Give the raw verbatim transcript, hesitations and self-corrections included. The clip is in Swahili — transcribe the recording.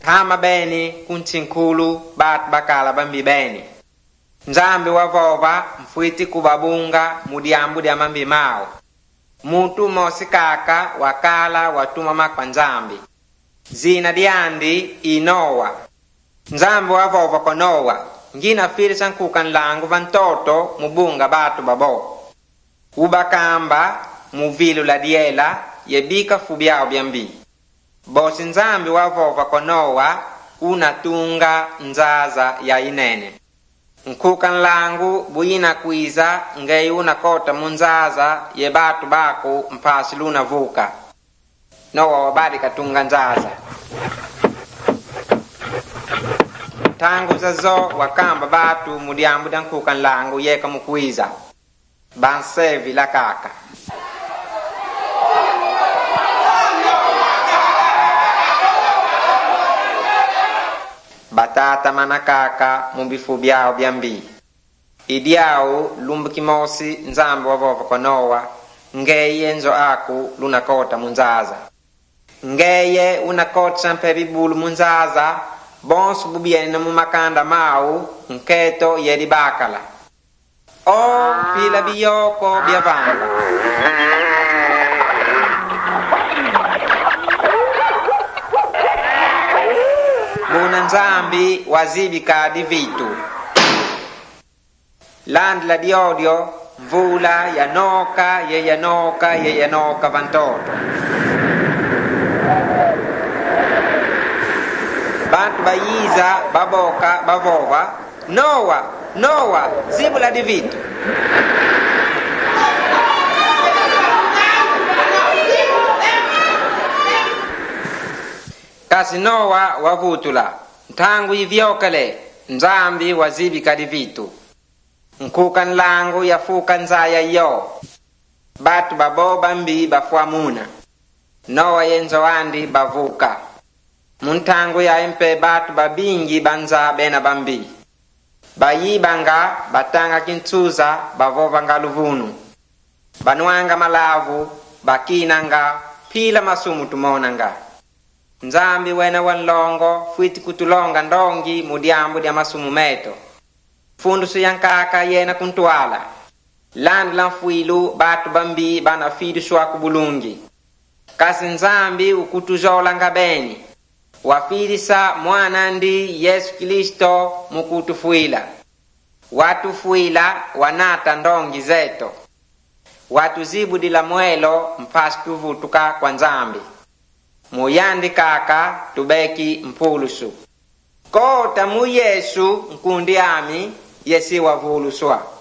Hama beni kunchinkulu bat bakala bambi beni. Nzambi wavova mfuiti kubabunga mudiambu dia mambi mao. Mutu mosikaka wakala watuma makwa nzambi. Zina diandi inowa. Nzambi wavova konowa. Ngina fili sankukan langu vantoto mubunga batu babo. Ubakamba muvilu la diela yebika fubiao biambi. Bosi nzambi wavova konowa unatunga nzaza ya inene. Nkukan langu buyina kwiza ngei unakota munzaza ye batu baku mpasi luna vuka. Nowa wabadi katunga nzaza. Tangu zazo wakamba batu mudiambu dan kukan langu yeka mukwiza. Bansevi la kaka. Batata manakaka mumbifu biao biambi. Idiao lumbu kimosi nzambi wavova konowa. Ngeye nzo aku lunakota munzaza. Ngeye unakota samperi bulu munzaza. Bonsu bubiene mumakanda mau nketo yedi bakala. O pila biyoko biyavanga. Muna nzambi wazibika di vitu. Land la diodio mvula yanoka ye yanoka ye yanoka vantoto. Bantu bayiza baboka bavova Nowa Nowa zibula di vitu. Kasi Nowa wavutula ntangu ivyokale nzambi wazibika di vitu. Nkukan langu yafuka nzaya yo. Batu babo bambi bafua muna. Nowa yenzo andi bavuka. Muntangu ya empe batu babingi banza bena bambi. Bayi banga batanga kintuza bavova nga luvunu. Banuanga malavu bakinanga pila masumu tumonanga. Nzambi wena wanlongo fuiti kutulonga ndongi mudiambu dia masumu meto. Fundusu yankaka yena kuntuala. Land lanfuilu batu bambi bana fidu swaku bulungi. Kasi nzambi ukutuzola nga beni. Wafilisa mwanandi Yesu Kristo mukutufuila. Watu fuila wanata ndongi zeto. Watu zibudi la mwelo mpasi tuvutuka kwa nzambi. Muyandi kaka tubeki mpulusu. Kota mu Yesu nkundi ami yesi wavuluswa.